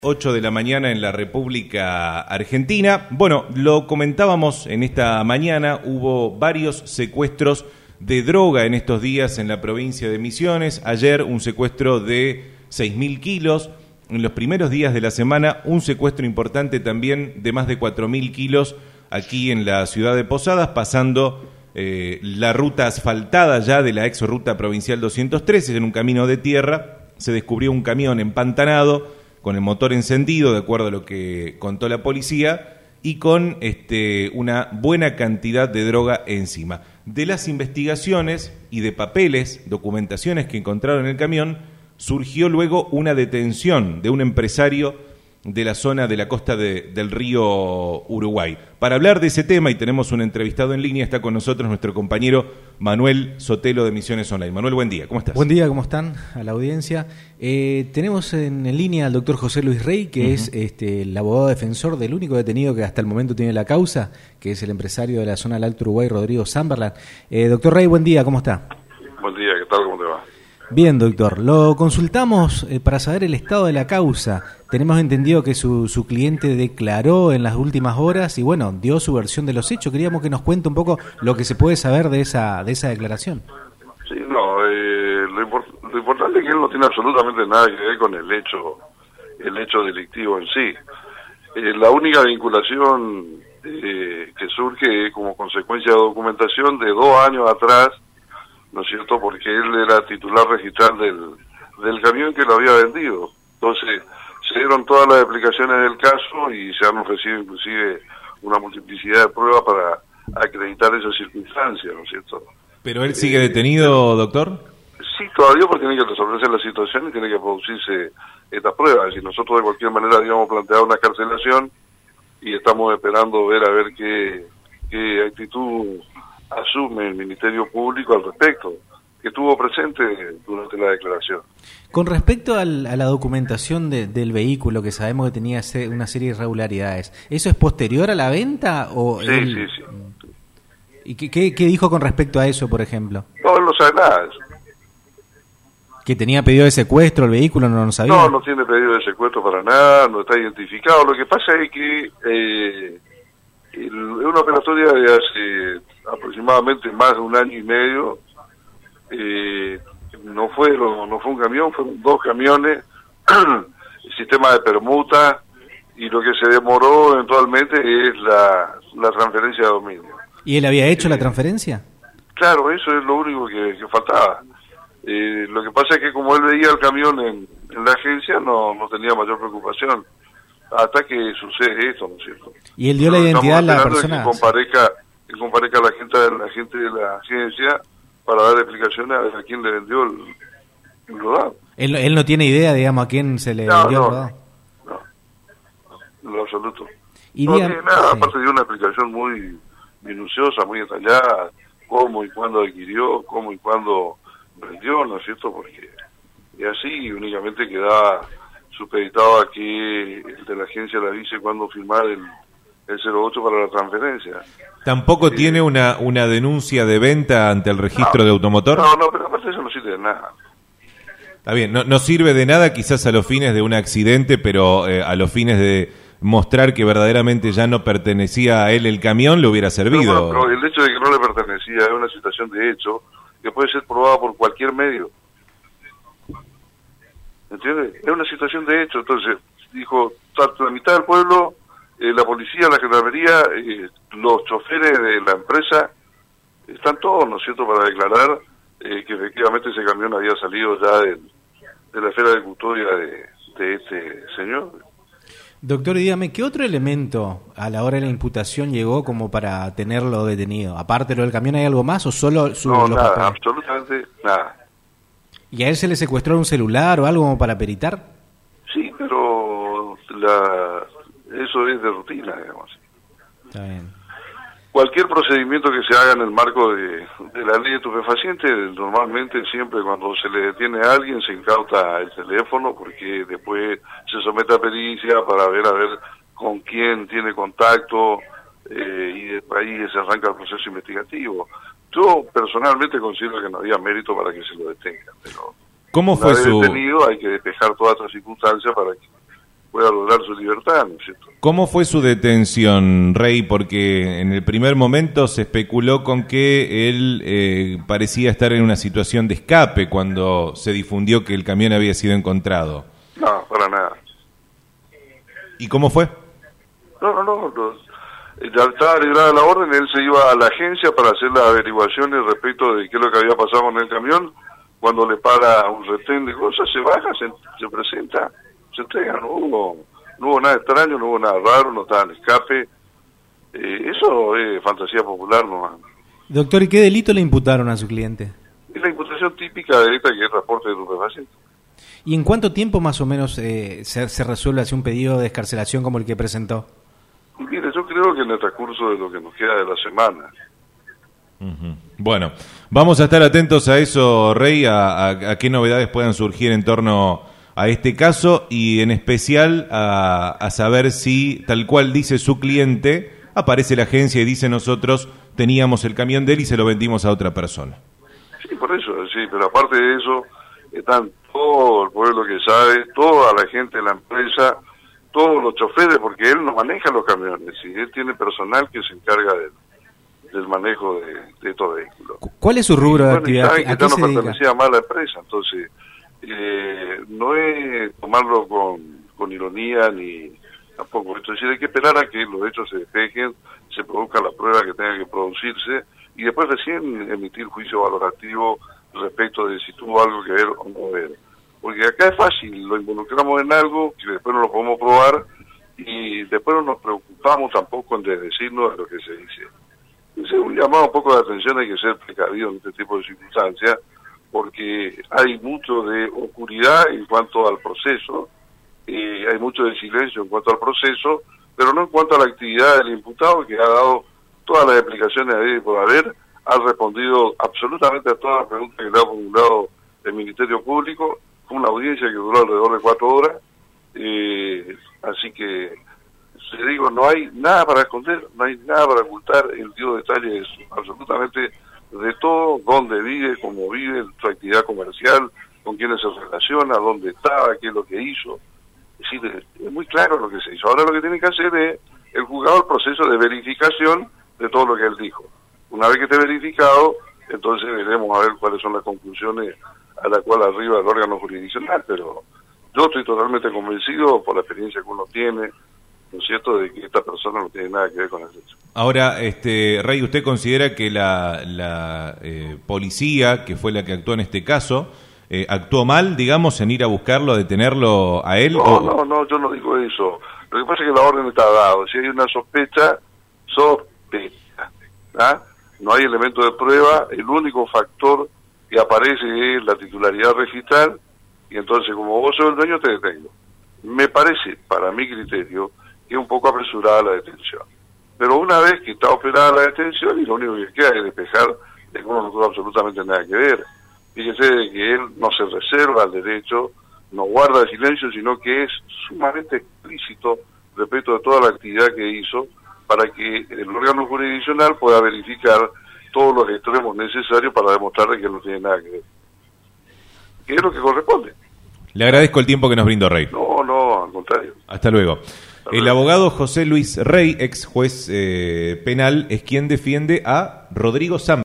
8 de la mañana en la República Argentina. Bueno, lo comentábamos en esta mañana, hubo varios secuestros de droga en estos días en la provincia de Misiones. Ayer un secuestro de 6.000 kilos. En los primeros días de la semana un secuestro importante también de más de 4.000 kilos aquí en la ciudad de Posadas, pasando la ruta asfaltada ya de la ex ruta provincial 213 en un camino de tierra. Se descubrió un camión empantanado con el motor encendido, de acuerdo a lo que contó la policía, y con una buena cantidad de droga encima. De las investigaciones y de papeles, documentaciones que encontraron en el camión, surgió luego una detención de un empresario de la zona de la costa del río Uruguay. Para hablar de ese tema, y tenemos un entrevistado en línea, está con nosotros nuestro compañero Manuel Sotelo de Misiones Online. Manuel, buen día, ¿cómo estás? Buen día, ¿cómo están? A la audiencia. Tenemos en línea al doctor José Luis Rey, que es el abogado defensor del único detenido que hasta el momento tiene la causa, que es el empresario de la zona del Alto Uruguay, Rodrigo Zamberlan. Doctor Rey, buen día, ¿cómo está? Buen día, ¿qué tal? ¿Cómo te va? Bien, doctor. Lo consultamos para saber el estado de la causa. Tenemos entendido que su cliente declaró en las últimas horas y, bueno, dio su versión de los hechos. Queríamos que nos cuente un poco lo que se puede saber de esa declaración. Sí, no, lo importante es que él no tiene absolutamente nada que ver con el hecho delictivo en sí. La única vinculación que surge como consecuencia de documentación de 2 años atrás, ¿no es cierto?, porque él era titular registral del camión que lo había vendido. Entonces, se dieron todas las explicaciones del caso y se han ofrecido inclusive una multiplicidad de pruebas para acreditar esas circunstancias, ¿no es cierto? ¿Pero él sigue detenido, doctor? Sí, todavía, porque tiene que resolverse la situación y tiene que producirse estas pruebas. Y nosotros de cualquier manera habíamos planteado una carcelación y estamos esperando a ver qué actitud asume el Ministerio Público al respecto, que estuvo presente durante la declaración. Con respecto a la documentación del vehículo, que sabemos que tenía una serie de irregularidades, ¿eso es posterior a la venta? O Sí. ¿Y qué dijo con respecto a eso, por ejemplo? No, él no sabe nada de eso. ¿Que tenía pedido de secuestro el vehículo? ¿No lo sabía? No tiene pedido de secuestro para nada, no está identificado. Lo que pasa es que es una operatoria de hace aproximadamente más de 1 año y medio. No fue un camión, fueron 2 camiones, el sistema de permuta, y lo que se demoró eventualmente es la transferencia de dominio. ¿Y él había hecho la transferencia? Claro, eso es lo único que faltaba. Lo que pasa es que como él veía el camión en la agencia, no tenía mayor preocupación, hasta que sucede esto, ¿no es cierto? ¿Y él dio la identidad a la persona? Que comparezca la gente de la agencia para dar explicaciones a quién le vendió el rodado. Él no tiene idea, digamos, a quién se le vendió el rodado. No, en lo absoluto. No tiene nada, aparte de una explicación muy minuciosa, muy detallada, cómo y cuándo adquirió, cómo y cuándo vendió, ¿no es cierto? Porque y así únicamente queda supeditado a que el de la agencia le avise cuándo firmar el 08 para la transferencia. ¿Tampoco tiene una denuncia de venta ante el registro de automotor? No, pero aparte eso no sirve de nada. Está bien, no sirve de nada quizás a los fines de un accidente, pero a los fines de mostrar que verdaderamente ya no pertenecía a él el camión, le hubiera servido. Pero el hecho de que no le pertenecía es una situación de hecho que puede ser probada por cualquier medio. ¿Entiendes? Es una situación de hecho. Entonces, dijo, tanto la mitad del pueblo, la policía, la gendarmería, los choferes de la empresa, están todos, ¿no es cierto?, para declarar que efectivamente ese camión había salido ya de la esfera de custodia de este señor. Doctor, dígame, ¿qué otro elemento a la hora de la imputación llegó como para tenerlo detenido? Aparte de lo del camión, ¿hay algo más o solo los nada, papeles? Absolutamente nada. ¿Y a él se le secuestró un celular o algo como para peritar? Sí, pero eso es de rutina, digamos. Está bien. Cualquier procedimiento que se haga en el marco de la ley de estupefacientes, normalmente siempre cuando se le detiene a alguien se incauta el teléfono, porque después se somete a pericia para ver con quién tiene contacto, y después ahí se arranca el proceso investigativo. Yo personalmente considero que no había mérito para que se lo detengan, pero ¿cómo fue su detenido hay que despejar todas estas circunstancias para que pueda lograr su libertad, ¿no es cierto? ¿Cómo fue su detención, Rey? Porque en el primer momento se especuló con que él parecía estar en una situación de escape cuando se difundió que el camión había sido encontrado. No, para nada. ¿Y cómo fue? No. Ya estaba librada la orden, él se iba a la agencia para hacer las averiguaciones respecto de qué es lo que había pasado con el camión. Cuando le para un retén de cosas, se baja, se presenta, se entrega. No hubo nada extraño, no hubo nada raro, no estaba en escape. Eso es fantasía popular nomás. Doctor, ¿y qué delito le imputaron a su cliente? Es la imputación típica de esta, que es transporte de estupefacientes. ¿Y en cuánto tiempo más o menos se resuelve así un pedido de excarcelación como el que presentó? Y mire, yo creo que en el transcurso de lo que nos queda de la semana. Uh-huh. Bueno, vamos a estar atentos a eso, Rey, a qué novedades puedan surgir en torno a este caso y en especial a saber si, tal cual dice su cliente, aparece la agencia y dice nosotros teníamos el camión de él y se lo vendimos a otra persona. Sí, por eso, sí, pero aparte de eso, están todo el pueblo que sabe, toda la gente de la empresa, todos los choferes, porque él no maneja los camiones, y él tiene personal que se encarga del manejo de estos vehículos. ¿Cuál es su rubro de actividad? Saben que ¿A qué se no dedica? pertenecía más a la empresa, entonces no es tomarlo con ironía ni tampoco. Entonces hay que esperar a que los hechos se despejen, se produzcan las pruebas que tengan que producirse y después recién emitir juicio valorativo respecto de si tuvo algo que ver o no ver. Porque acá es fácil, lo involucramos en algo que después no lo podemos probar y después no nos preocupamos tampoco en desdecirnos de lo que se dice. Es un llamado un poco de atención, hay que ser precavido en este tipo de circunstancias, porque hay mucho de oscuridad en cuanto al proceso, hay mucho de silencio en cuanto al proceso, pero no en cuanto a la actividad del imputado, que ha dado todas las explicaciones de por haber, ha respondido absolutamente a todas las preguntas que le ha formulado el Ministerio Público. Fue una audiencia que duró alrededor de 4 horas, así que te digo, no hay nada para esconder, no hay nada para ocultar. Él dio detalles absolutamente de todo, dónde vive, cómo vive, su actividad comercial, con quiénes se relaciona, dónde estaba, qué es lo que hizo. Es decir, es muy claro lo que se hizo. Ahora lo que tiene que hacer es el juzgado el proceso de verificación de todo lo que él dijo. Una vez que esté verificado, entonces veremos a ver cuáles son las conclusiones a la cual arriba el órgano jurisdiccional, pero yo estoy totalmente convencido por la experiencia que uno tiene, ¿no es cierto?, de que esta persona no tiene nada que ver con el hecho. Ahora, Rey, ¿usted considera que la policía, que fue la que actuó en este caso, actuó mal, digamos, en ir a buscarlo, a detenerlo a él? No, yo no digo eso. Lo que pasa es que la orden está dada. Si hay una sospecha, ¿ah? No hay elemento de prueba, el único factor que aparece es la titularidad registral, y entonces como vos sos el dueño te detengo. Me parece, para mi criterio, que es un poco apresurada la detención. Pero una vez que está operada la detención, y lo único que queda es despejar de que uno no tuvo absolutamente nada que ver. Fíjese de que él no se reserva el derecho, no guarda silencio, sino que es sumamente explícito respecto de toda la actividad que hizo, para que el órgano jurisdiccional pueda verificar todos los extremos necesarios para demostrarle que él no tiene nada que ver. ¿Qué es lo que corresponde? Le agradezco el tiempo que nos brindó, Rey. No, al contrario. Hasta luego. El abogado José Luis Rey, ex juez penal, es quien defiende a Rodrigo Sam.